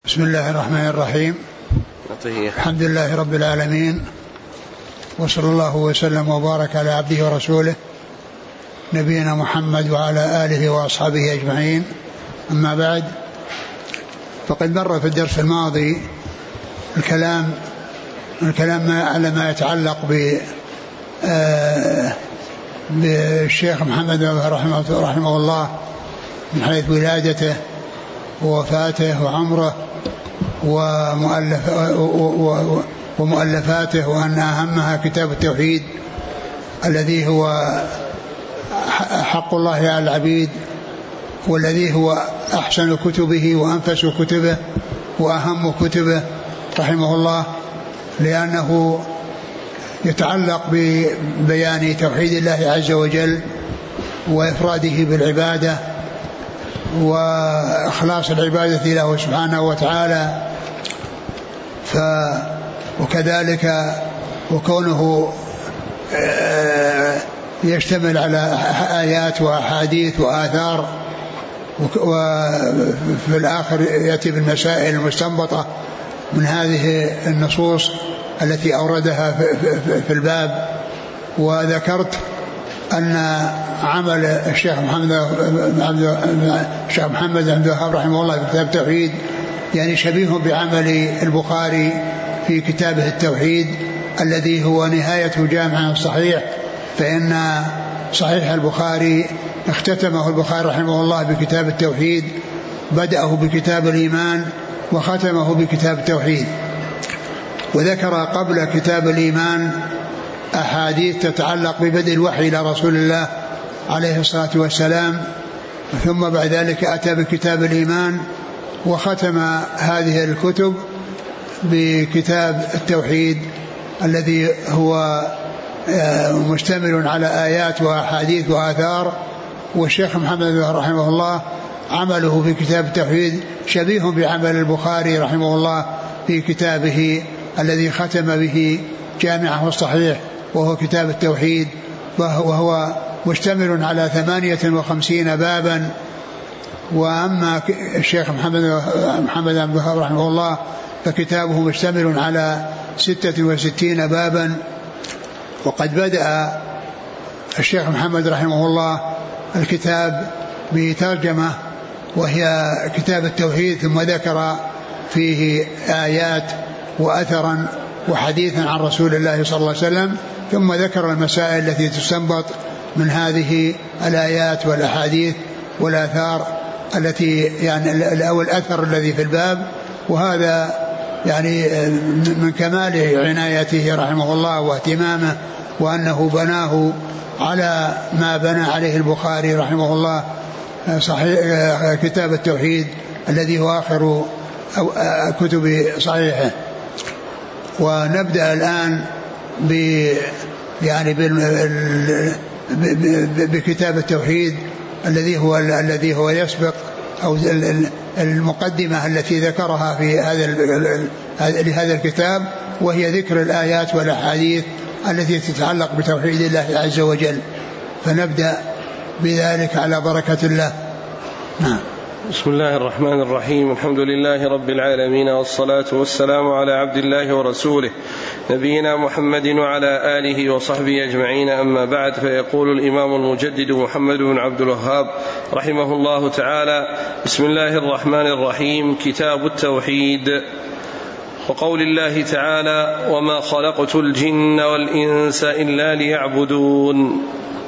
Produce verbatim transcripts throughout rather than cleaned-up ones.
بسم الله الرحمن الرحيم. الحمد لله رب العالمين، وصلى الله وسلم وبارك على عبده ورسوله نبينا محمد وعلى آله وأصحابه أجمعين. أما بعد، فقد مر في الدرس الماضي الكلام الكلام على ما يتعلق ب بالشيخ محمد رحمه, رحمه الله من حيث ولادته ووفاته وعمره ومؤلف ومؤلفاته، وأن أهمها كتاب التوحيد الذي هو حق الله على العبيد، والذي هو أحسن كتبه وأنفس كتبه وأهم كتبه رحمه الله، لأنه يتعلق ببيان توحيد الله عز وجل وإفراده بالعبادة وإخلاص العبادة له سبحانه وتعالى. ف وكذلك وكونه يشتمل على آيات وأحاديث وآثار، وفي الآخر يأتي بالمسائل المستنبطة من هذه النصوص التي أوردها في الباب. وذكرت أن عمل الشيخ محمد الشيخ محمد عبد الوهاب رحمه الله في كتاب التوحيد يعني شبيه بعمل البخاري في كتابه التوحيد الذي هو نهاية جامع صحيح، فإن صحيح البخاري اختتمه البخاري رحمه الله بكتاب التوحيد، بدأه بكتاب الإيمان وختمه بكتاب التوحيد. وذكر قبل كتاب الإيمان أحاديث تتعلق ببدء الوحي إلى رسول الله عليه الصلاة والسلام، ثم بعد ذلك أتى بكتاب الإيمان وختم هذه الكتب بكتاب التوحيد الذي هو مشتمل على آيات وأحاديث وآثار. والشيخ محمد رحمه الله عمله في كتاب التوحيد شبيه بعمل البخاري رحمه الله في كتابه الذي ختم به جامعه الصحيح وهو كتاب التوحيد، وهو مشتمل على ثمانية وخمسين بابا. وأما الشيخ محمد محمد عبد الوهاب رحمه الله فكتابه مشتمل على ستة وستين بابا. وقد بدأ الشيخ محمد رحمه الله الكتاب بترجمة وهي كتاب التوحيد، ثم ذكر فيه آيات وأثرا وحديثا عن رسول الله صلى الله عليه وسلم، ثم ذكر المسائل التي تستنبط من هذه الآيات والأحاديث والآثار التي يعني أو الأثر الذي في الباب. وهذا يعني من كمال عنايته رحمه الله واهتمامه، وأنه بناه على ما بنى عليه البخاري رحمه الله صحيح كتاب التوحيد الذي هو آخر كتب صحيحه. ونبدأ الآن ب يعني بكتاب التوحيد الذي هو الذي هو يسبق أو المقدمة التي ذكرها في هذا لهذا الكتاب، وهي ذكر الآيات والأحاديث التي تتعلق بتوحيد الله عز وجل. فنبدأ بذلك على بركة الله. نعم. بسم الله الرحمن الرحيم. الحمد لله رب العالمين، والصلاة والسلام على عبد الله ورسوله نبينا محمد وعلى آله وصحبه أجمعين. أما بعد، فيقول الإمام المجدد محمد بن عبد الوهاب رحمه الله تعالى: بسم الله الرحمن الرحيم. كتاب التوحيد. وقول الله تعالى: وما خلقت الجن والإنس إلا ليعبدون.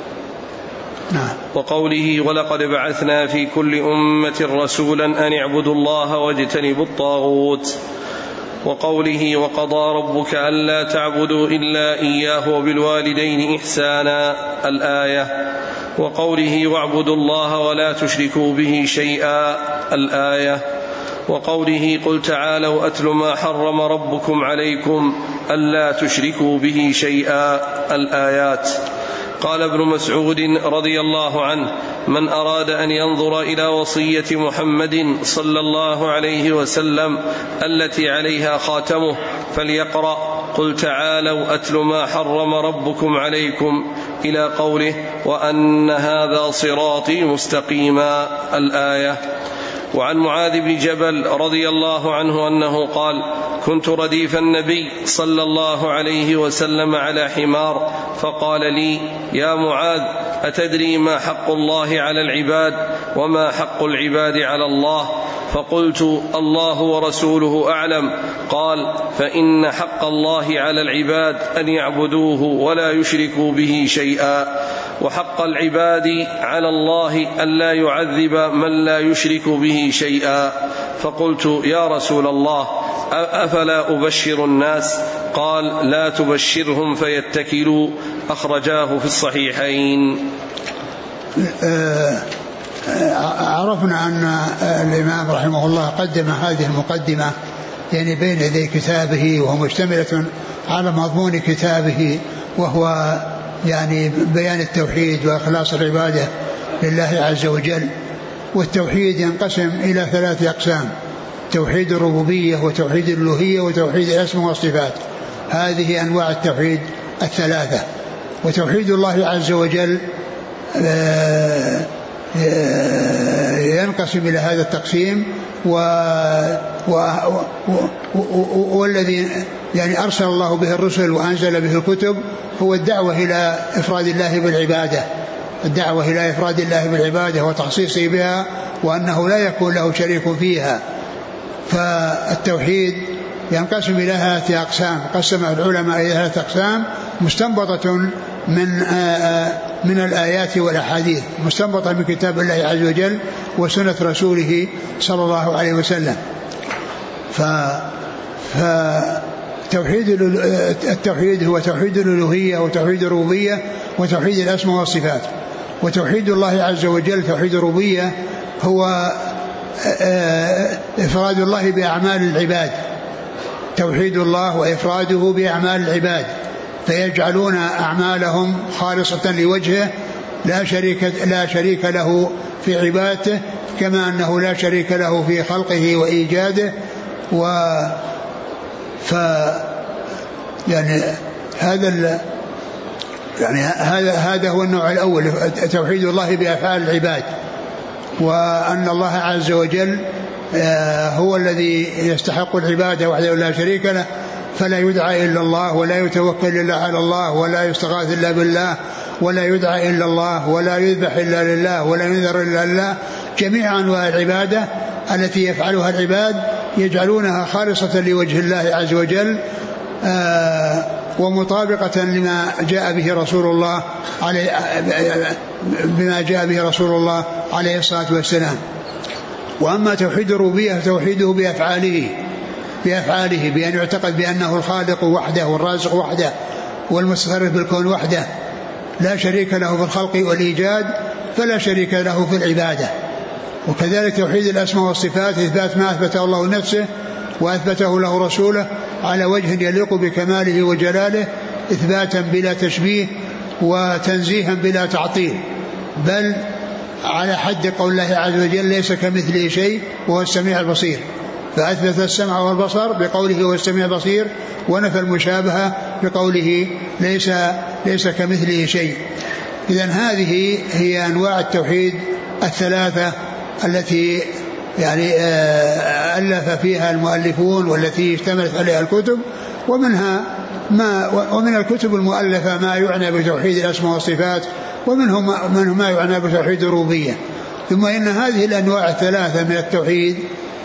وقوله: ولقد بعثنا في كل أمة رسولا أن اعبدوا الله واجتنبوا الطاغوت. وقوله: وقضى ربك ألا تعبدوا إلا إياه وبالوالدين إحسانا، الآية. وقوله: واعبدوا الله ولا تشركوا به شيئا، الآية. وقوله: قل تعالوا أتل ما حرم ربكم عليكم ألا تشركوا به شيئا، الآيات. قال ابن مسعود رضي الله عنه: من أراد أن ينظر إلى وصية محمد صلى الله عليه وسلم التي عليها خاتمه فليقرأ قل تعالوا أتل ما حرم ربكم عليكم إلى قوله: وأن هذا صراطي مستقيما، الآية. وعن معاذ بن جبل رضي الله عنه أنه قال: كنت رديف النبي صلى الله عليه وسلم على حمار، فقال لي: يا معاذ، أتدري ما حق الله على العباد وما حق العباد على الله؟ فقلت: الله ورسوله أعلم. قال: فإن حق الله على العباد أن يعبدوه ولا يشركوا به شيئا، وحق العباد على الله أن لا يعذب من لا يشرك به شيئا. فقلت: يا رسول الله، أفلا أبشر الناس؟ قال: لا تبشرهم فيتكلوا. أخرجاه في الصحيحين. عرفنا أن الإمام رحمه الله قدم هذه المقدمة يعني بين يدي كتابه، وهو مشتملة على مضمون كتابه، وهو يعني بيان التوحيد وإخلاص العبادة لله عز وجل. والتوحيد ينقسم إلى ثلاث أقسام: توحيد الربوبية، وتوحيد الألوهية، وتوحيد الأسماء والصفات. هذه أنواع التوحيد الثلاثة. وتوحيد الله عز وجل ينقسم إلى هذا التقسيم، و... و... و... والذي يعني أرسل الله به الرسل وأنزل به الكتب هو الدعوة إلى إفراد الله بالعبادة، الدعوة إلى إفراد الله بالعبادة وتخصيصه بها، وأنه لا يكون له شريك فيها. فالتوحيد ينقسم إلى ثلاثة أقسام، قسمه العلماء إلى ثلاثة أقسام مستنبطة من من الآيات والأحاديث، مستنبطة من كتاب الله عز وجل وسنة رسوله صلى الله عليه وسلم. ف فتوحيد التوحيد هو توحيد الألوهية، وتوحيد الربوبية، وتوحيد الأسماء والصفات. وتوحيد الله عز وجل توحيد الربوبية هو إفراد الله بأعمال العباد، توحيد الله وإفراده بأعمال العباد، فيجعلون أعمالهم خالصة لوجهه، لا شريك لا شريك له في عبادته، كما أنه لا شريك له في خلقه وإيجاده. و ف يعني هذا يعني هذا هذا هو النوع الأول، توحيد الله بأفعال العباد، وأن الله عز وجل هو الذي يستحق العبادة وحده لا شريك له، فلا يدعى إلا الله، ولا يتوكل إلا على الله، ولا يستغاث إلا بالله، ولا يدعى إلا الله، ولا يذبح إلا لله، ولا ينذر إلا لله. جميع أنواع العبادة التي يفعلها العباد يجعلونها خالصة لوجه الله عز وجل، آه ومطابقة لما جاء به رسول الله عليه بما جاء به رسول الله عليه الصلاة والسلام. وأما توحيد الربوبية توحيده بأفعاله بأفعاله بأن يعتقد بأنه الخالق وحده، والرازق وحده، والمتصرف بالكون وحده، لا شريك له في الخلق والإيجاد، فلا شريك له في العبادة. وكذلك توحيد الأسماء والصفات إثبات ما أثبته الله نفسه وأثبته له رسوله على وجه يليق بكماله وجلاله، إثباتا بلا تشبيه وتنزيها بلا تعطيل، بل على حد قول الله عز وجل: ليس كمثله شيء وهو السميع البصير، فأثبت السمع والبصر بقوله هو السميع البصير، ونفى المشابهة بقوله ليس, ليس كمثله شيء. إذن هذه هي أنواع التوحيد الثلاثة التي يعني ألف فيها المؤلفون والتي اشتملت عليها الكتب، ومنها ما ومن الكتب المؤلفة ما يعنى بتوحيد الأسماء والصفات، ومنهم من ما يعنى بتوحيد الربوبية. ثم إن هذه الأنواع الثلاثة من التوحيد،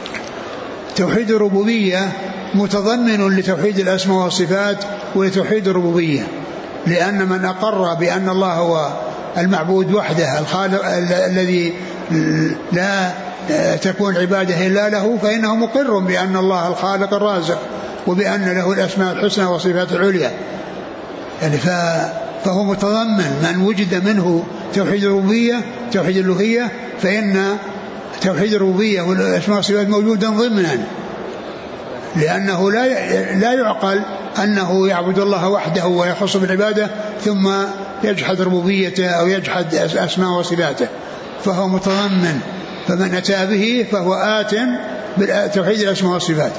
توحيد الربوبية متضمن لتوحيد الأسماء والصفات ولتوحيد الربوبية، لأن من أقر بأن الله هو المعبود وحده الخالق الذي لا تكون عباده إلا له، فإنه مقر بأن الله الخالق الرازق، وبأن له الأسماء الحسنى والصفات العليا. يعني فهو متضمن، من وجد منه توحيد الربوبية توحيد الألوهية، فإن توحيد الربوبية والأسماء والصفات موجودا ضمنا، لأنه لا لا يعقل أنه يعبد الله وحده ويخص بالعبادة ثم يجحد ربوبيته أو يجحد أسماء وصفاته، فهو متضمن. فمن أتى به فهو آت بتوحيد الأسماء والصفات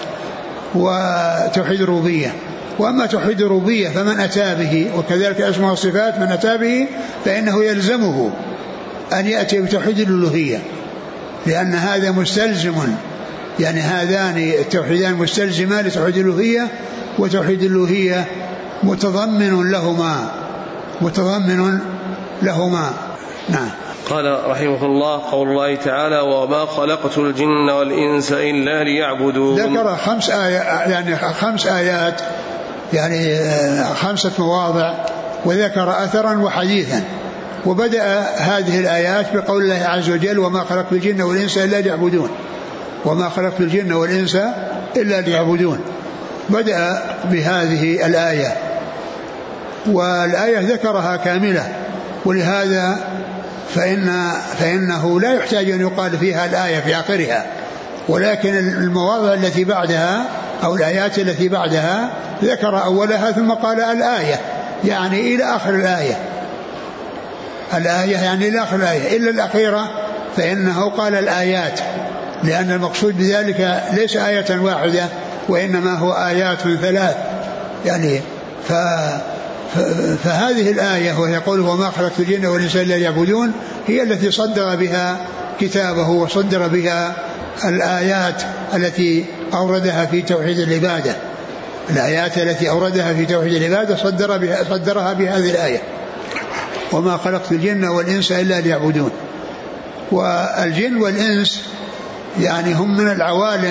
وتوحيد الربوبية. وأما توحيد الربوبية فمن أتى به، وكذلك الأسماء والصفات من أتى به فإنه يلزمه أن يأتي بتوحيد الألوهية، لأن هذا مستلزم، يعني هذان التوحيدان مستلزمان لتوحيد الألوهية، وتوحيد الألوهية متضمن لهما متضمن لهما نعم. قال رحمه الله: قول الله تعالى: وما خلقت الجن والإنس إلا ليعبدون. ذكر خمس آيات، يعني خمس آيات يعني خمسة مواضع، وذكر أثرا وحديثا. وبدأ هذه الآيات بقول الله عز وجل: وما خلقت الجن والإنس إلا ليعبدون. وما خلقت الجن والإنس إلا ليعبدون، بدأ بهذه الآية، والآية ذكرها كاملة، ولهذا فإن فإنه لا يحتاج أن يقال فيها الآية في آخرها، ولكن المواضع التي بعدها أو الآيات التي بعدها ذكر أولها ثم قال الآية، يعني إلى آخر الآية. الآية يعني إلى آخر الآية، إلا الأخيرة فإنه قال الآيات، لأن المقصود بذلك ليس آية واحدة، وإنما هو آيات ثلاث يعني. ف فهذه الآية وهي قوله: وما خلقت الجن والإنس إلا ليعبدون، هي التي صدر بها كتابه وصدر بها الآيات التي أوردها في توحيد العبادة. الآيات التي أوردها في توحيد العبادة صدر بها صدرها بهذه الآية: وما خلقت الجن والإنس إلا ليعبدون. والجن والإنس يعني هم من العوالم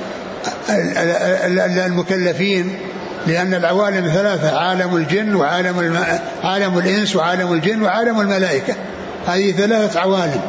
المكلفين، لأن العوالم ثلاثة: عالم الجن وعالم الم... عالم الإنس وعالم الجن وعالم الملائكة. هذه ثلاثة عوالم،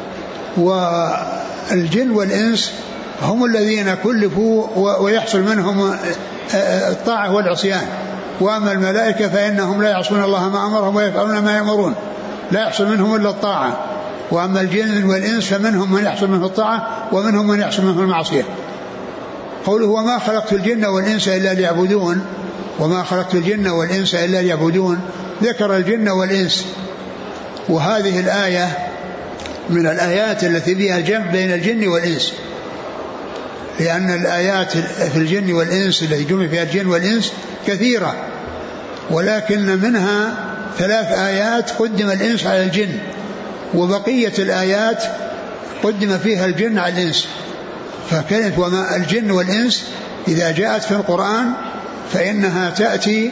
والجن والإنس هم الذين كلفوا ويحصل منهم الطاعة والعصيان، وأما الملائكة فإنهم لا يعصون الله ما أمرهم ويفعلون ما يأمرون، لا يحصل منهم إلا الطاعة. وأما الجن والإنس فمنهم من يحصل منه الطاعة ومنهم من يحصل منه المعصية. قوله: وما خلقت الجن والإنس إلا ليعبدون، وما خلقت الجن والإنس إلا ليعبدون، ذكر الجن والإنس. وهذه الآية من الآيات التي فيها الجمع بين الجن والإنس، لأن الآيات في الجن والإنس التي جمع فيها الجن والإنس كثيرة، ولكن منها ثلاث آيات قدم الإنس على الجن، وبقية الآيات قدم فيها الجن على الإنس. فكانت وما الجن والإنس إذا جاءت في القرآن فإنها تأتي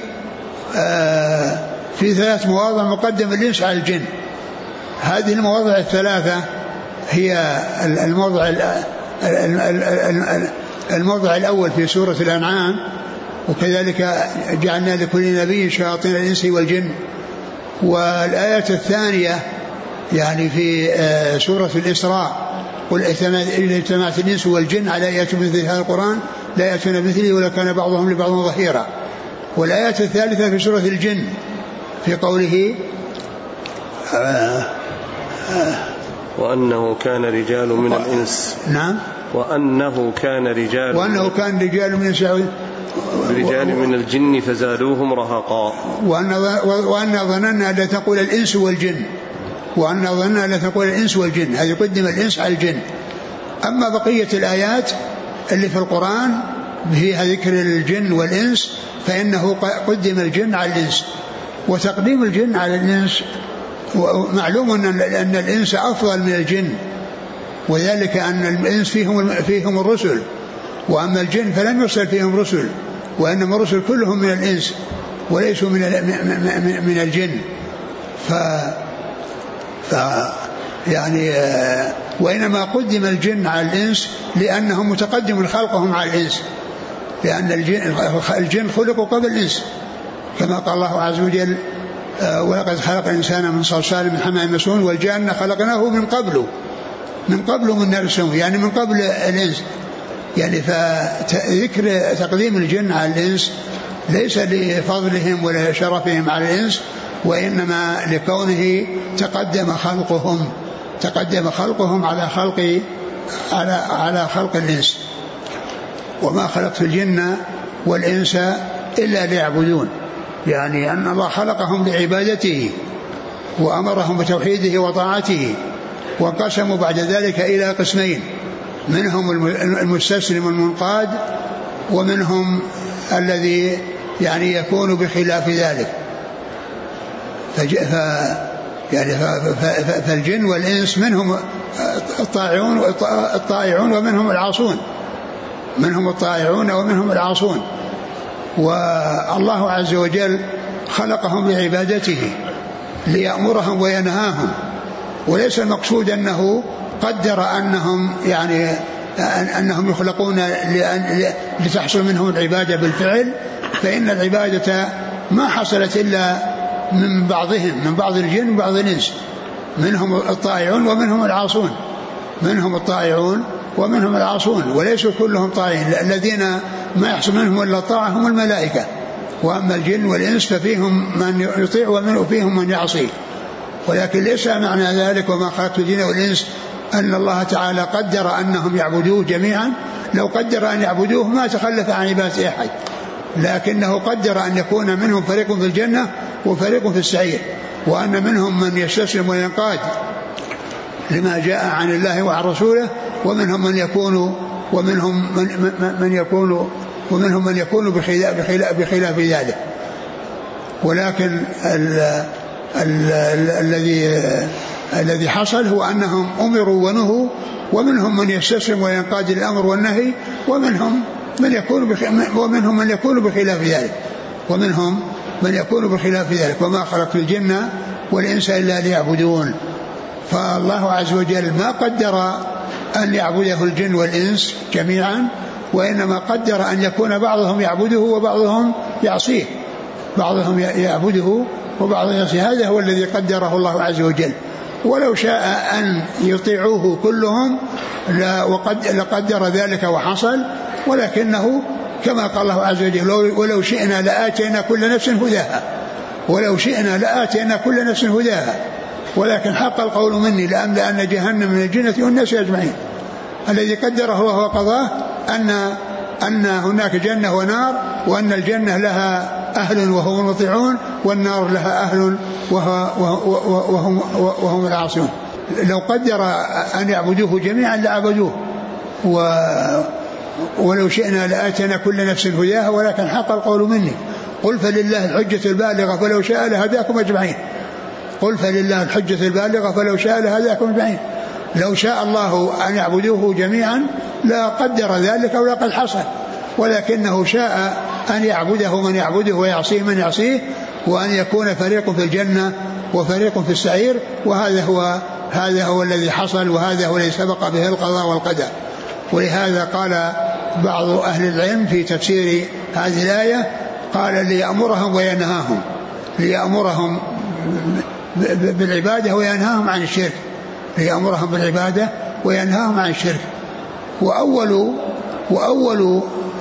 في ثلاث مواضع مقدم الإنس على الجن. هذه المواضع الثلاثة هي الموضع الموضع الأول في سورة الأنعام: وكذلك جعلنا لكل نبي شياطين الإنس والجن. والآية الثانية يعني في سورة الإسراء: قل إذا اجتمعت الإنس والجن على أن يأتوا بمثل هذا القرآن لا يأتون بمثله ولو كان بعضهم لبعض ظهيرا. والآية الثالثة في سورة الجن في قوله: آه آه وأنه كان رجال من الإنس. نعم. وأنه كان رجال وأنه كان رجال من الإنس رجال من الجن فزادوهم رهقا. وأن ظننا لا تقول الإنس والجن وأن ظننا لا تقول الإنس والجن، هذه قدم الإنس على الجن. أما بقية الآيات اللي في القرآن فيها ذكر الجن والإنس فإنه قدم الجن على الإنس. وتقديم الجن على الإنس معلوم أن الإنس أفضل من الجن، وذلك أن الإنس فيهم, فيهم الرسل، وأما الجن فلم يرسل فيهم رسل، وإنما الرسل كلهم من الإنس وليسوا من من الجن. ف ف يعني وإنما قدم الجن على الإنس لأنهم متقدم خلقهم على الإنس، لأن الجن, الجن خلقوا قبل الإنس، كما قال الله عز وجل: ولقد خلق الإنسان من صلصال من حمأ مسنون والجن خلقناه من قبل من قبل من نار السموم، يعني من قبل الإنس. يعني فذكر تقديم الجن على الإنس ليس لفضلهم ولا شرفهم على الإنس، وإنما لكونه تقدم خلقهم تقدم خلقهم على خلق على على خلق الإنس. وما خلقت الجن والإنس إلا ليعبدون، يعني أن الله خلقهم لعبادته وأمرهم بتوحيده وطاعته، وقسموا بعد ذلك إلى قسمين: منهم المستسلم المنقاد، ومنهم الذي يعني يكون بخلاف ذلك. يعني فالجن والإنس منهم الطائعون الطائعون ومنهم العاصون، منهم الطائعون ومنهم العاصون. والله عز وجل خلقهم لعبادته ليأمرهم وينهاهم، وليس المقصود أنه قدر أنهم يعني أنهم يخلقون لتحصل منهم العبادة بالفعل، فإن العبادة ما حصلت إلا من بعضهم، من بعض الجن وبعض الإنس، منهم الطائعون ومنهم العاصون، منهم الطائعون ومنهم العاصون، وليسوا كلهم طائعين. الذين ما يحصل منهم إلا الطاعة هم الملائكة، وأما الجن والإنس ففيهم من يطيع وفيهم من يعصي. ولكن ليس معنى ذلك وما خلقت الجن والإنس أن الله تعالى قدر أنهم يعبدوه جميعا، لو قدر أن يعبدوه ما تخلف عن عبادة أحد، لكنه قدر أن يكون منهم فريق في الجنة وفريق في السعير، وأن منهم من يستسلم وينقاد لما جاء عن الله وعن رسوله، ومنهم من يكون ومنهم من, من, من يكون ومنهم من يكون بخلاف, بخلاف, بخلاف ذلك. ولكن الذي الذي حصل هو أنهم أمروا ونهوا، ومنهم من يستسلم وينقاد الأمر والنهي، ومنهم من يكون ومنهم من يكون بخلاف ذلك ومنهم من يكون بخلاف ذلك وما خلقت الجن والإنس إلا ليعبدون. فالله عز وجل ما قدر أن يعبده الجن والإنس جميعا، وإنما قدر أن يكون بعضهم يعبده وبعضهم يعصيه، بعضهم يعبده وبعضهم يعصيه. هذا هو الذي قدره الله عز وجل. ولو شاء أن يطيعوه كلهم لقدر ذلك وحصل، ولكنه كما قال الله عز وجل ولو شئنا لآتينا كل نفس هداها، ولو شئنا لآتينا كل نفس هداها، ولكن حق القول مني لأملأن جهنم من الجنة والناس أجمعين. الذي قدره الله وقضاه أن أن هناك جنة ونار، وأن الجنة لها أهل وهم المطيعون، والنار لها أهل وهم, وهم العاصون. لو قدر أن يعبدوه جميعا لعبدوه، ولو شئنا لآتينا كل نفس هداها، ولكن حق القول مني. قل فلله الحجة البالغة فلو شاء لهداكم أجمعين. قل فلله الحجة البالغة فلو شاء لهداكم أجمعين. لو شاء الله أن يعبدوه جميعا لا قدر ذلك ولا قد حصل، ولكنه شاء أن يعبده من يعبده ويعصيه من يعصيه، وأن يكون فريق في الجنة وفريق في السعير. وهذا هو هذا هو الذي حصل، وهذا هو الذي سبق به القضاء والقدر. ولهذا قال بعض أهل العلم في تفسير هذه الآية، قال ليأمرهم وينهاهم، ليأمرهم بالعبادة وينهاهم عن الشرك، ليأمرهم بالعبادة وينهاهم عن الشرك. وأول وأول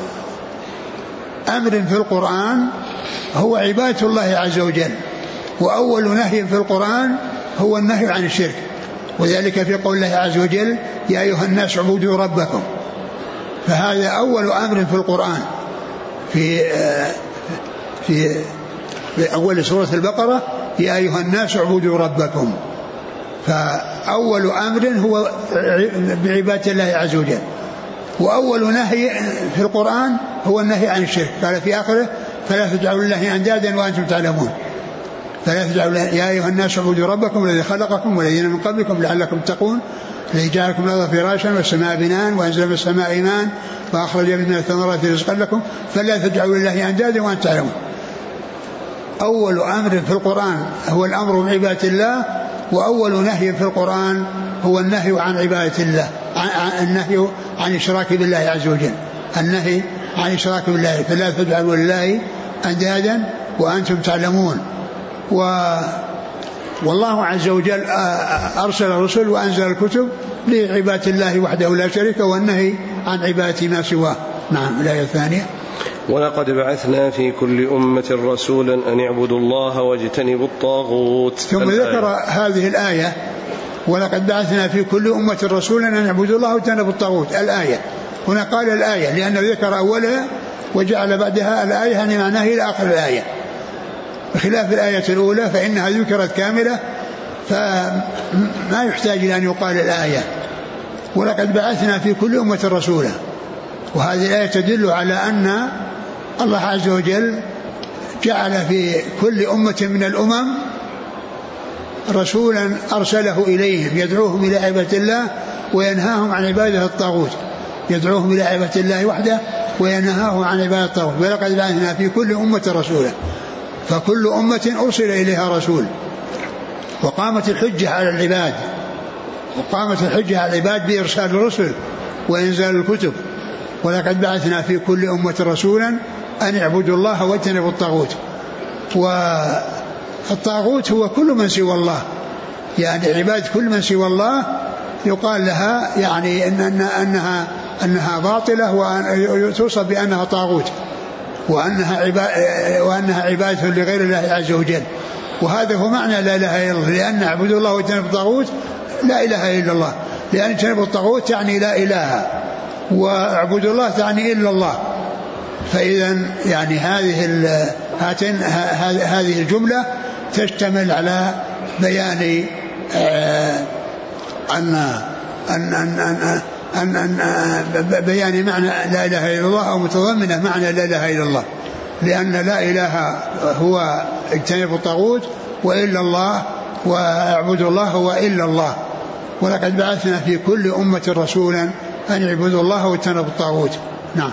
أمر في القرآن هو عبادة الله عز وجل، وأول نهي في القرآن هو النهي عن الشرك، وذلك في قول الله عز وجل يا أيها الناس اعبدوا ربكم. فهذا أول أمر في القرآن في في في أول سورة البقرة يا أيها الناس اعبدوا ربكم. فأول أمر هو بعبادة الله عز وجل. وأول نهي في القرآن هو النهي عن الشرك، قال في آخره فلا تجعلوا لله أندادا وأنتم تعلمون. فلا تجعلوا يا أيها الناس اعبدوا ربكم الذي خلقكم والذين من قبلكم لعلكم تتقون الذي جعلكم الأرض فراشا والسماء بناء وأنزل من السماء ماء وأخرج من الثمرات رزقا لكم فلا تجعلوا لله أندادا وأنتم تعلمون. أول أمر في القرآن هو الأمر بعبادة الله، وأول نهي في القرآن هو النهي عن عبادة الله، النهي عن الشراك بالله عز وجل، النهي عن الشراك بالله. فلا تجعلوا لله أندادا وأنتم تعلمون. و والله عز وجل أرسل الرسل وأنزل الكتب لعبادة الله وحده لا شريك، والنهي عن عبادة ما سواه. نعم. الآية الثانية ولقد بعثنا في كل أمة رسولا أن اعبدوا الله واجتنبوا الطاغوت. ثم ذكر هذه الآية ولقد بعثنا في كل أمة رسولا أن اعبدوا الله واجتنبوا الطاغوت. الآية هنا قال الآية لأنه ذكر أولها وجعل بعدها الآية يعني معناه إلى آخر الآية، بخلاف الآية الأولى فإنها ذكرت كاملة فما يحتاج إلى أن يقال الآية. ولقد بعثنا في كل أمة رسولا، وهذه الآية تدل على أن الله عز وجل جعل في كل أمة من الأمم رسولا أرسله إليهم يدعوهم إلى عبادة الله وينهاهم عن عبادة الطاغوت، يدعوهم إلى عبادة الله وحده وينهاهم عن عبادة الطاغوت. ولقد بعثنا في كل أمة رسولا، فكل أمة أرسل إليها رسول، وقامت الحجة على العباد، وقامت الحجة على العباد بإرسال الرسل وإنزال الكتب. ولقد بعثنا في كل أمة رسولا أن اعبدوا الله واجتنبوا الطاغوت. والطاغوت هو كل من سوى الله، يعني عباد كل من سوى الله يقال لها يعني إن أنها أنها باطلة وتوصف بأنها طاغوت، وأنها عباد وأنها عبادة لغير الله عز وجل. وهذا هو معنى لا إله إلا الله، لأن اعبدوا الله واجتنبوا الطاغوت لا إله إلا الله، لأن اجتنبوا الطاغوت تعني لا إله، واعبدوا الله تعني إلا الله. فإذا يعني هذه هاتين هذه الجملة تشتمل على بيان أن أن أن أن أن بيان معنى لا إله إلا الله، أو متضمنة معنى لا إله إلا الله، لأن لا إله هو اجتنبوا الطاغوت، وإلا الله واعبدوا الله هو إلا الله. ولقد بعثنا في كل أمة رسولا أن اعبدوا الله واجتنبوا الطاغوت. نعم.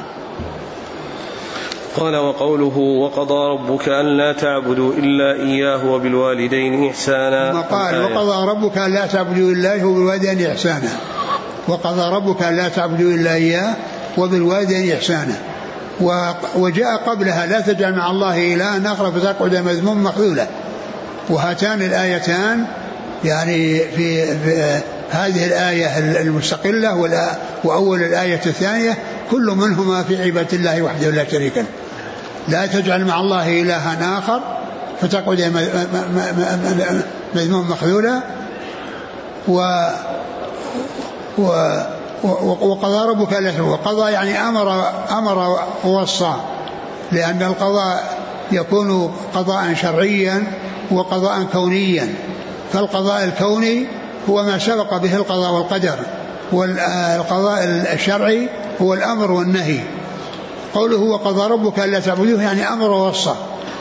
قال وقوله وقضى ربك ألا تعبدوا إلا إياه وبالوالدين إحسانا. ما قال وقضى ربك ألا تعبدوا إلا إياه وبالوالدين إحسانا، وقضى ربك ألا تعبدوا إلا إياه وبالوالدين إحسانا. وجاء قبلها لا تجعل مع الله إلها آخر فتقعد مذموما مخذولا. وهاتان الآيتان يعني في, في هذه الآية المستقلة وأول الآية الثانية كل منهما في عبادة الله وحده لا شريك له. لا تجعل مع الله إلها آخر فتقعد مذموما مخذولا. و وقضى ربك ألا تعبدوا، وقضى يعني أمر أمر ووصى، لأن القضاء يكون قضاء شرعيا وقضاء كونيا. فالقضاء الكوني هو ما سبق به القضاء والقدر، والقضاء الشرعي هو الأمر والنهي. قوله وقضى ربك ألا تعبدوه يعني أمر ووصى.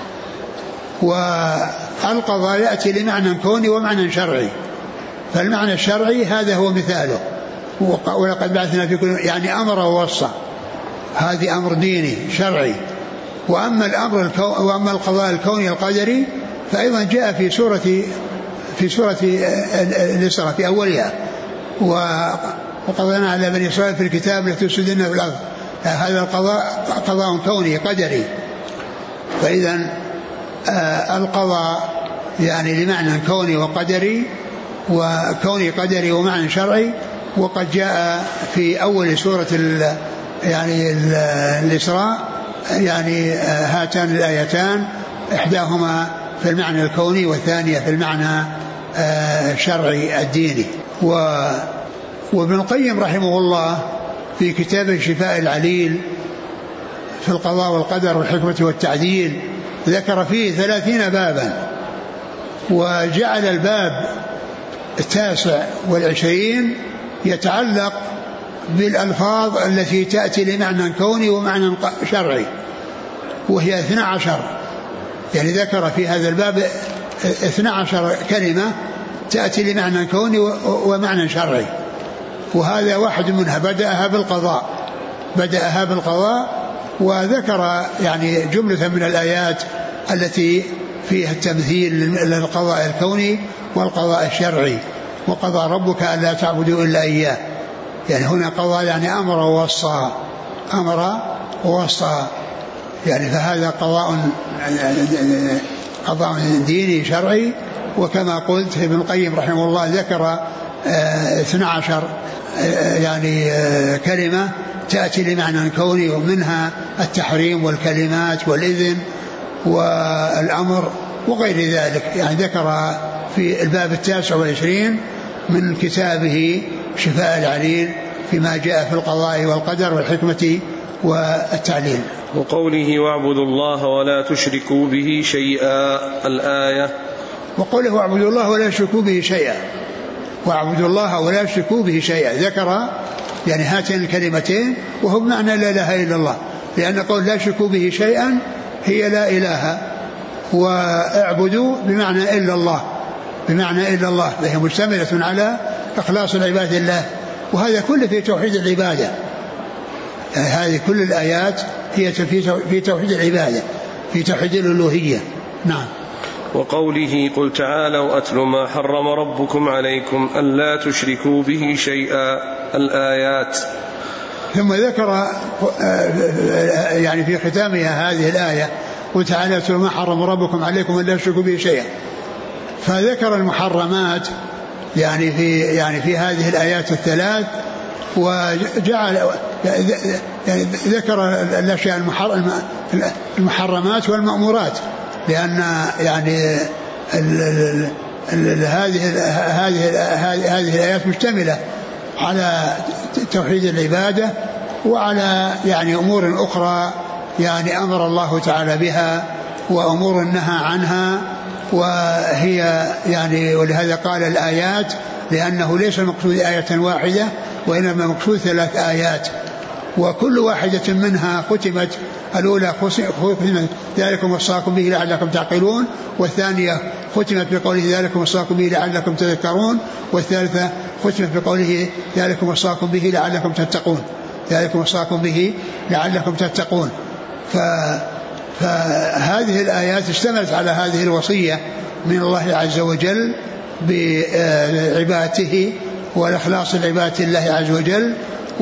والقضاء يأتي لمعنى كوني ومعنى شرعي، فالمعنى الشرعي هذا هو مثاله، ولقد بعثنا في كل يعني أمر ووصى، هذه أمر ديني شرعي. وأما الأمر الكو وأما القضاء الكوني القدري فأيضا جاء في سورة في سورة الإسراء في أولها وقضينا على بني إسرائيل في الكتاب لتفسدن في الأرض. هذا القضاء قضاء كوني قدري. فإذا القضاء يعني لمعنى كوني وقدري، وكوني قدري ومعنى شرعي. وقد جاء في أول سورة يعني الإسراء يعني هاتان الآيتان إحداهما في المعنى الكوني والثانية في المعنى الشرعي الديني. وابن القيم رحمه الله في كتابه شفاء العليل في القضاء والقدر والحكمة والتعديل ذكر فيه ثلاثين بابا، وجعل الباب التاسع والعشرين يتعلق بالألفاظ التي تأتي لمعنى كوني ومعنى شرعي، وهي اثنى عشر. يعني ذكر في هذا الباب اثنى عشر كلمة تأتي لمعنى كوني ومعنى شرعي، وهذا واحد منها بدأها بالقضاء بدأها بالقضاء وذكر يعني جملة من الآيات التي فيها التمثيل للقضاء الكوني والقضاء الشرعي. وقضى ربك ألا تعبدوا إلا إياه، يعني هنا قضى يعني أمر ووصى، أمر ووصى، يعني فهذا قضاء قضاء ديني شرعي. وكما قلت ابن القيم رحمه الله ذكر اثنى عشر يعني كلمة تأتي لمعنى كوني، ومنها التحريم والكلمات والإذن والأمر وغير ذلك. يعني ذكر في الباب التاسع والعشرين من كتابه شفاء العليل فيما جاء في القضاء والقدر والحكمة والتعليل. وقوله واعبدوا الله ولا تشركوا به شيئا الآية. وقوله واعبدوا الله ولا تشركوا به شيئا، واعبدوا الله ولا تشركوا به شيئا، ذكر يعني هاتين الكلمتين وهو بمعنى لا إله إلا الله، لأن قول لا تشركوا به شيئا هي لا إله، واعبدوا بمعنى إلا الله، بمعنى إلا الله، فهي مشتملة على إخلاص العباد لله، وهذا كله في توحيد العبادة. يعني هذه كل الآيات هي في توحيد العبادة، في توحيد الألوهية. نعم. وقوله قل تعالوا أتل ما حرم ربكم عليكم ألا تشركوا به شيئا، الآيات. ثم ذكر يعني في ختامها هذه الآية قل تعالوا أتل ما حرم ربكم عليكم ألا تشركوا به شيئا، فذكر المحرمات يعني في يعني في هذه الآيات الثلاث، وجعل يعني ذكر الأشياء المحرمات والمأمورات، لأن يعني هذه هذه هذه الآيات مشتملة على توحيد العبادة وعلى يعني أمور أخرى يعني أمر الله تعالى بها وأمور نهى عنها، وهي يعني ولهذا قال الآيات، لأنه ليس المقصود آية واحدة وإنما المقصود ثلاث آيات، وكل واحدة منها ختمت، الأولى ختمت ذلكم وصاكم به لعلكم تعقلون، والثانية ختمت بقوله ذلكم وصاكم به لعلكم تذكرون، والثالثة ختمت بقوله ذلكم وصاكم به لعلكم تتقون، ذلكم وصاكم به لعلكم تتقون. فهذه الآيات اشتملت على هذه الوصية من الله عز وجل بعبادته والإخلاص لعبادة الله عز وجل،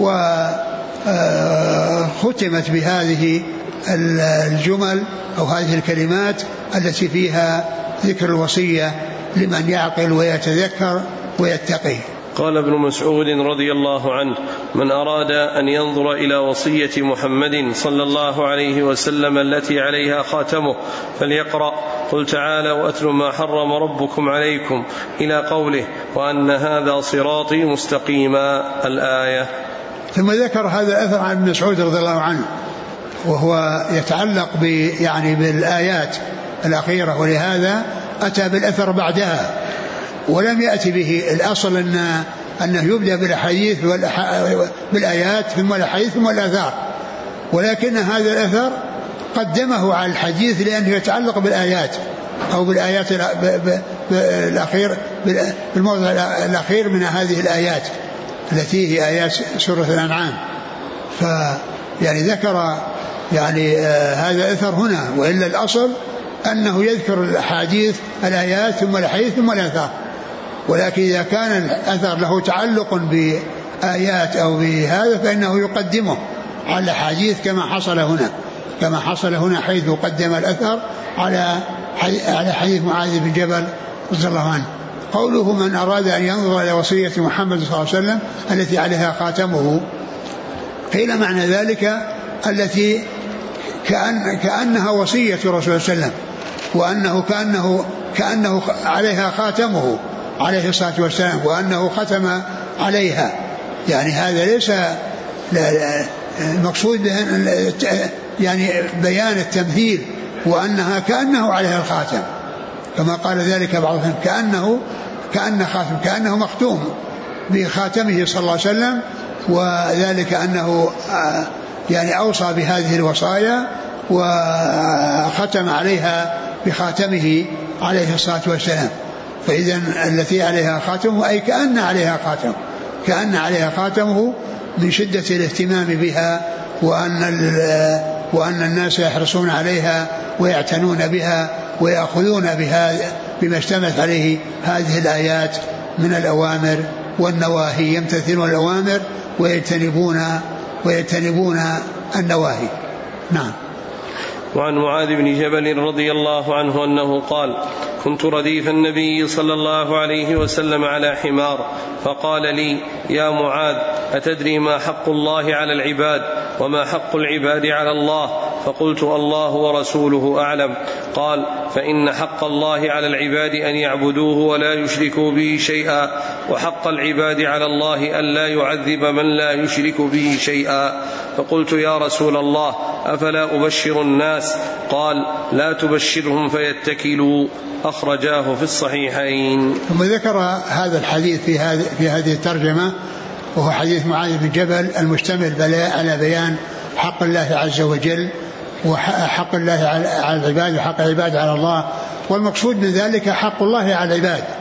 وختمت بهذه الجمل أو هذه الكلمات التي فيها ذكر الوصية لمن يعقل ويتذكر ويتقي. قال ابن مسعود رضي الله عنه: من أراد أن ينظر إلى وصية محمد صلى الله عليه وسلم التي عليها خاتمه فليقرأ قل تعالوا أتل ما حرم ربكم عليكم إلى قوله وأن هذا صراطي مستقيما، الآية. ثم ذكر هذا الأثر عن ابن مسعود رضي الله عنه، وهو يتعلق يعني بالآيات الأخيرة، ولهذا أتى بالأثر بعدها ولم يأتي به. الأصل أن أنه يبدأ بالأحاديث بالآيات ثم الأحاديث ثم الآثار، ولكن هذا الأثر قدمه على الحديث لأنه يتعلق بالآيات أو بالآيات الأخير بالموضع الأخير من هذه الآيات التي هي آيات سورة الأنعام. فيعني ذكر يعني آه هذا الأثر هنا، وإلا الأصل أنه يذكر الأحاديث الآيات ثم الحديث ثم الآثار، ولكن إذا كان الأثر له تعلق بآيات أو بهذا فإنه يقدمه على الحديث كما حصل هنا، كما حصل هنا حيث قدم الأثر على على حديث معاذ بن جبل رضي الله عنه. قوله من أراد أن ينظر إلى وصية محمد صلى الله عليه وسلم التي عليها خاتمه، قيل معنى ذلك التي كأن كأنها وصية رسول الله صلى الله عليه وسلم، وأنه كأنه كأنه عليها خاتمه عليه الصلاة والسلام، وأنه ختم عليها. يعني هذا ليس المقصود يعني بيان التمثيل، وأنها كأنه عليها الخاتم، كما قال ذلك بعضهم كأنه كأن خاتم كأنه مختوم بخاتمه صلى الله عليه وسلم، وذلك أنه يعني أوصى بهذه الوصايا وختم عليها بخاتمه عليه الصلاة والسلام. فإذا التي عليها خاتمه أي كأن عليها خاتم، كأن عليها خاتمه من شدة الاهتمام بها، وأن وأن الناس يحرصون عليها ويعتنون بها ويأخذون بها بما اشتملت عليه هذه الآيات من الأوامر والنواهي، يمتثلون الأوامر ويجتنبون ويجتنبون النواهي. نعم. وعن معاذ بن جبل رضي الله عنه أنه قال: كنت رديف النبي صلى الله عليه وسلم على حمار، فقال لي: يا معاذ، أتدري ما حق الله على العباد وما حق العباد على الله؟ فقلت: الله ورسوله أعلم. قال: فإن حق الله على العباد أن يعبدوه ولا يشركوا به شيئا، وحق العباد على الله أن لا يعذب من لا يشرك به شيئا. فقلت: يا رسول الله، أفلا أبشر الناس؟ قال: لا تبشرهم فيتكلوا. أخرجاه في الصحيحين. ثم ذكر هذا الحديث في هذه في هذه الترجمة، وهو حديث معاذ بن جبل المشتمل على بيان حق الله عز وجل وحق الله على العباد وحق العباد على الله، والمقصود من ذلك حق الله على العباد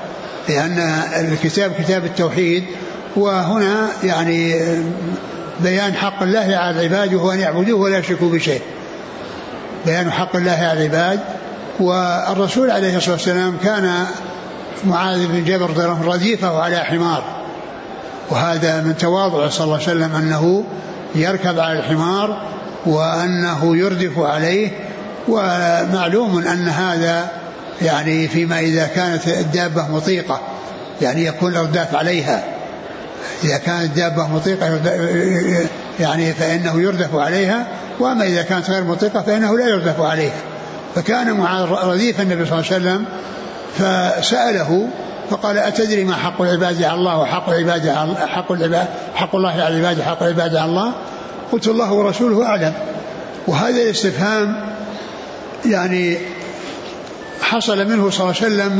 لأن الكتاب كتاب التوحيد، وهنا يعني بيان حق الله على العباد وهو أن يعبدوه ولا يشركوا بشيء، بيان حق الله على العباد. والرسول عليه الصلاة والسلام كان معاذ بن جبل رديفه على حمار، وهذا من تواضعه صلى الله عليه وسلم أنه يركب على الحمار وأنه يردف عليه. ومعلوم أن هذا يعني فيما إذا كانت الدابة مطيقة يعني يكون الإرداف عليها، إذا كانت الدابة مطيقة يعني فإنه يردف عليها، وأما إذا كانت غير مطيقة فإنه لا يردف عليها. فكان مع رديف النبي صلى الله عليه وسلم فسأله فقال أتدري ما حق العباد على الله وحق العباد حق العباد حق الله على العباد حق العباد على الله؟ قلت الله ورسوله أعلم. وهذا الاستفهام يعني حصل منه صلى الله عليه وسلم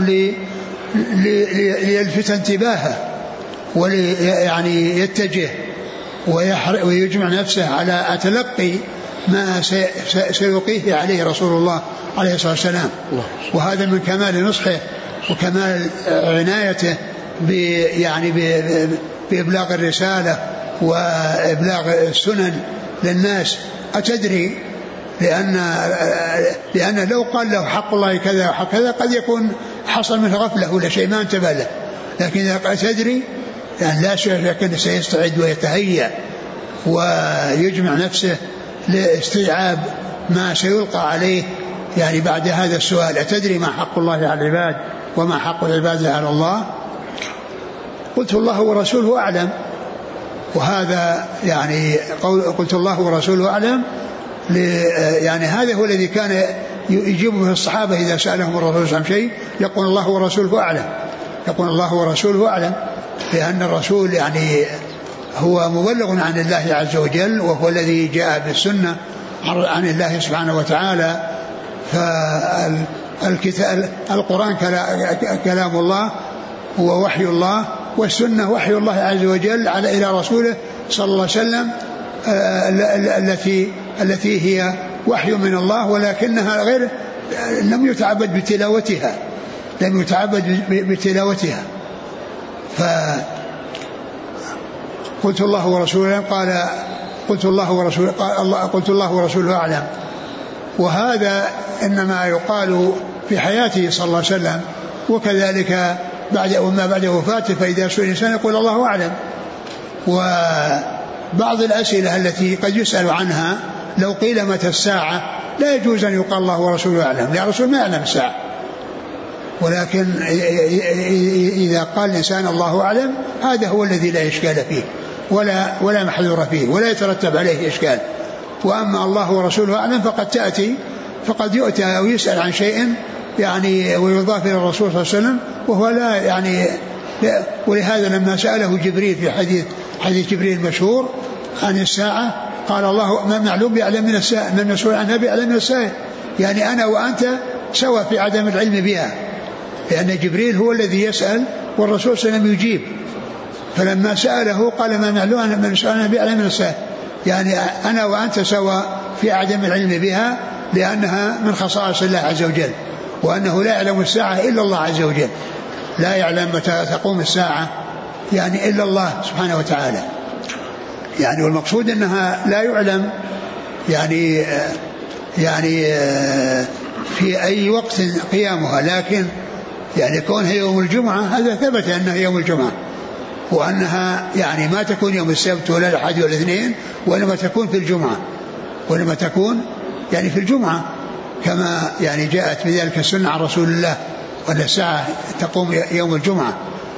ليلفت انتباهه ولي يعني يتجه ويجمع نفسه على تلقي ما سيلقيه عليه رسول الله عليه الصلاة والسلام. وهذا من كمال نصحه وكمال عنايته يعني بإبلاغ الرسالة وإبلاغ السنن للناس. أتدري؟ لأن, لأن لو قال له حق الله كذا وحق كذا قد يكون حصل منه غفلة ولا شيء ما انتبه له، لكن إذا قال أتدري يعني لا شك سيستعد ويتهيأ ويجمع نفسه لاستيعاب ما سيلقى عليه يعني بعد هذا السؤال: أتدري ما حق الله على العباد وما حق العباد على الله؟ قلت الله ورسوله أعلم. وهذا يعني قلت الله ورسوله أعلم يعني هذا هو الذي كان يجيبه الصحابة إذا سألهم الرسول عن شيء، يقول الله ورسوله أعلم، يقول الله ورسوله أعلم، لأن الرسول يعني هو مبلغ عن الله عز وجل، وهو الذي جاء بالسنة عن الله سبحانه وتعالى. فالقرآن كلام الله هو وحي الله، والسنة وحي الله عز وجل على إلى رسوله صلى الله عليه وسلم التي التي هي وحي من الله، ولكنها غير لم يتعبد بتلاوتها لم يتعبد بتلاوتها. فقلت الله ورسوله قال قلت الله ورسوله قال الله قلت الله ورسوله أعلم. وهذا إنما يقال في حياته صلى الله عليه وسلم، وكذلك بعد وما بعد وفاته فإذا سئل الإنسان يقول الله أعلم. وبعض الأسئلة التي قد يسأل عنها لو قيل متى الساعة لا يجوز أن يقال الله ورسوله أعلم، لأن الرسول ما يعلم الساعة، ولكن إذا قال الإنسان الله أعلم هذا هو الذي لا إشكال فيه ولا ولا محذور فيه ولا يترتب عليه إشكال. وأما الله ورسوله أعلم فقد تأتي فقد يؤتى أو يسأل عن شيء يعني ويضاف إلى الرسول صلى الله عليه وسلم وهو لا يعني. ولهذا لما سأله جبريل في حديث حديث جبريل المشهور عن الساعة قال الله ما معلوم بأعلم من الساعة من المسؤول عنها بأعلم من الساعة، يعني أنا وأنت سوا في عدم العلم بها، لأن جبريل هو الذي يسأل والرسول صلى الله عليه وسلم يجيب. فلما سأله قال ما معلوم من المسؤول عنها بأعلم من الساعة، يعني أنا وأنت سوا في عدم العلم بها، لأنها من خصائص الله عز وجل، وأنه لا يعلم الساعة إلا الله عز وجل، لا يعلم متى تقوم الساعة يعني إلا الله سبحانه وتعالى. يعني والمقصود أنها لا يعلم يعني يعني في أي وقت قيامها، لكن يعني كونها يوم الجمعة هذا ثبت أنها يوم الجمعة، وأنها يعني ما تكون يوم السبت ولا الأحد ولا الاثنين، وإنما تكون في الجمعة وإنما تكون يعني في الجمعة كما يعني جاءت بذلك السنة عن رسول الله وأن الساعة تقوم يوم الجمعة.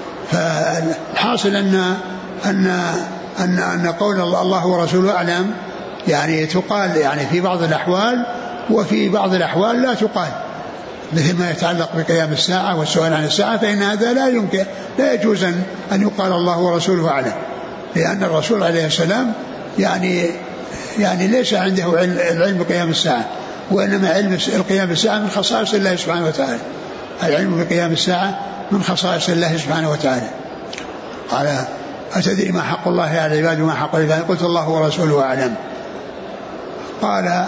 فالحاصل أن أن أن أن قول الله ورسوله أعلم يعني تقال يعني في بعض الأحوال، وفي بعض الأحوال لا تقال، مثل ما يتعلق بقيام الساعة والسؤال عن الساعة، فإن هذا لا يمكن لا يجوز أن يقال الله ورسوله أعلم، لأن الرسول عليه السلام يعني يعني ليس عنده العلم بقيام الساعة، وإنما علم القيام بالساعة من خصائص الله سبحانه وتعالى، العلم بقيام الساعة من خصائص الله سبحانه وتعالى. قال أتدري ما حق الله على العباد وما حق العباد؟ قلت الله ورسوله أعلم. قال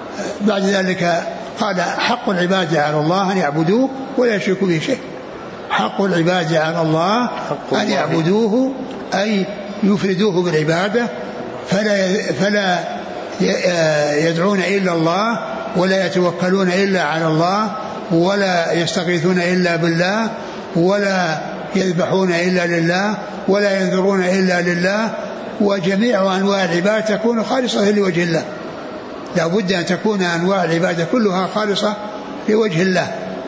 بعد ذلك قال حق العباد على الله أن يعبدوه ولا يشركوا به شيء، حق العباد على الله أن يعبدوه أي يفردوه بالعبادة، فلا, فلا يدعون إلا الله، ولا يتوكلون إلا على الله، ولا يستغيثون إلا بالله، ولا يذبحون إلا لله، ولا ينذرون إلا لله. وجميع أنواع العبادة تكون خالصة لوجه الله، لا بد أن تكون أنواع العبادة كلها خالصة لوجه الله.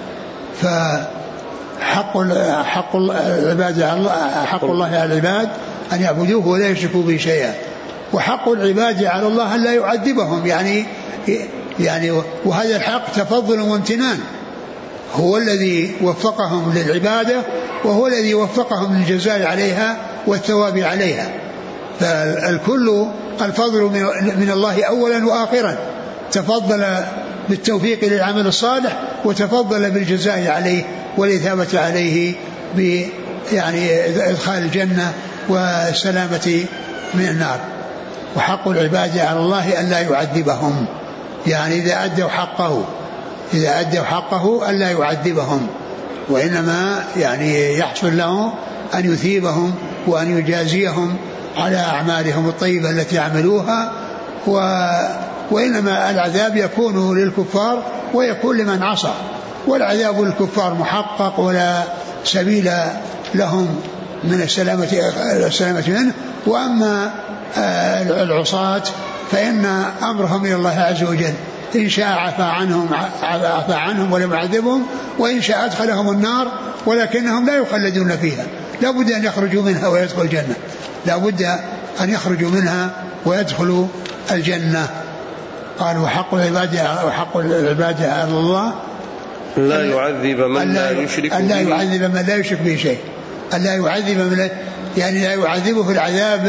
فحق حق العباد حق الله على العباد أن يعبدوه ولا يشركوا به شيئا، وحق العباد على الله أن لا يعذبهم، يعني يعني وهذا الحق تفضل وامتنان، هو الذي وفقهم للعبادة وهو الذي وفقهم للجزاء عليها والثواب عليها. فالكل الفضل من الله أولا وآخرا، تفضل بالتوفيق للعمل الصالح وتفضل بالجزاء عليه والإثابة عليه ب يعني إدخال الجنة والسلامة من النار. وحق العباد على الله أن لا يعذبهم، يعني إذا أدوا حقه إذا أدوا حقه أن لا يعذبهم، وإنما يعني يحصل له أن يثيبهم وأن يجازيهم على أعمالهم الطيبة التي عملوها. و وإنما العذاب يكون للكفار ويكون لمن عصى، والعذاب للكفار محقق ولا سبيل لهم من السلامة, السلامة منه. وأما العصاة فإن أمرهم إلى الله عز وجل، إن شاء عفى عنهم عفى عنهم ولم يعذبهم، وإن شاء أدخلهم النار ولكنهم لا يخلدون فيها، لا بد أن يخرجوا منها ويدخلوا الجنة، لا بد أن يخرجوا منها ويدخلوا الجنة. قال وحق العباد وحق العباد على الله لا يعذب من لا يشرك به، لا يعذب من لا يشرك به شيء، لا يعذب من لا يعني لا يعذبه في العذاب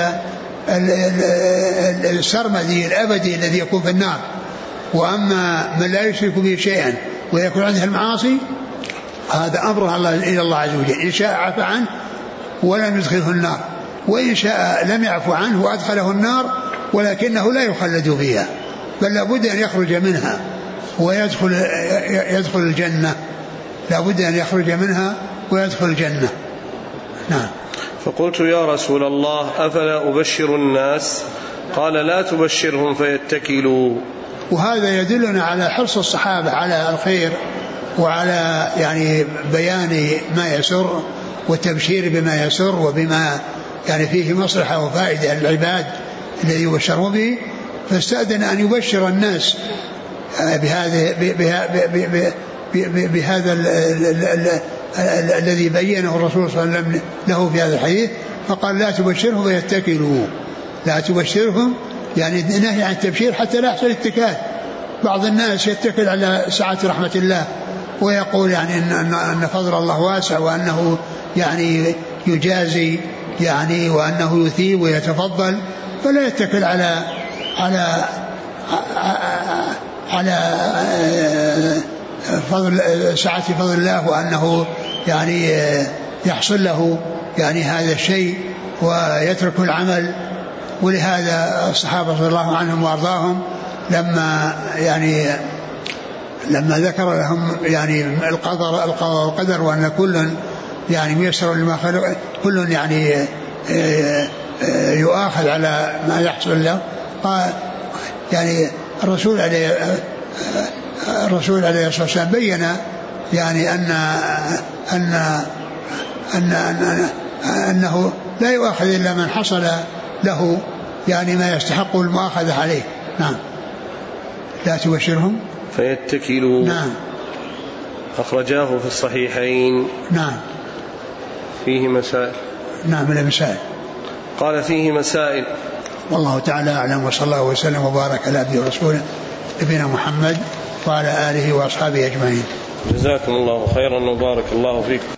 السرمدي الأبدي الذي يكون في النار. وأما من لا يشرك به شيئا ويكون عنده المعاصي هذا أمره الله إلى الله عز وجل، إن شاء عفى عنه ولم يدخله النار، وإن شاء لم يعفو عنه وأدخله النار ولكنه لا يخلد فيها، بل لابد أن يخرج منها ويدخل يدخل الجنة، لابد أن يخرج منها ويدخل الجنة. نعم. فقلت يا رسول الله أفلا أبشر الناس؟ قال لا تبشرهم فيتكلوا. وهذا يدلنا على حرص الصحابة على الخير وعلى يعني بيان ما يسر والتبشير بما يسر وبما يعني فيه مصلحة وفائدة للعباد الذي يبشرون به، فاستأذن أن يبشر الناس بهذا بهذا الذي بينه الرسول صلى الله عليه وسلم له في هذا الحديث، فقال لا تبشرهم فيتكلوا، لا تبشرهم يعني نهي عن التبشير حتى لا يحصل اتكال. بعض الناس يتكل على سعة رحمة الله ويقول يعني أن, أن فضل الله واسع وأنه يعني يجازي يعني وأنه يثيب ويتفضل، فلا يتكل على على على فضل سعة فضل الله وأنه يعني يحصل له يعني هذا الشيء ويترك العمل. ولهذا الصحابة رضي الله عنهم وأرضاهم لما يعني لما ذكر لهم يعني القدر القدر وأن كل يعني ميسر لما خلق، كل يعني يؤاخذ على ما يحصل له، قال يعني الرسول عليه الرسول عليه الصلاة والسلام بين يعني أن أن أن, أن أنه لا يؤاخذ إلا من حصل له يعني ما يستحق المؤاخذة عليه. نعم. لا تبشرهم فيتكلوا. نعم. أخرجاه في الصحيحين. نعم. فيه مسائل. نعم من المسائل. قال فيه مسائل. والله تعالى أعلم، وصلى الله وسلم وبارك على عبده ورسوله نبينا محمد وعلى آله وأصحابه أجمعين. جزاكم الله خيرا وبارك الله فيكم.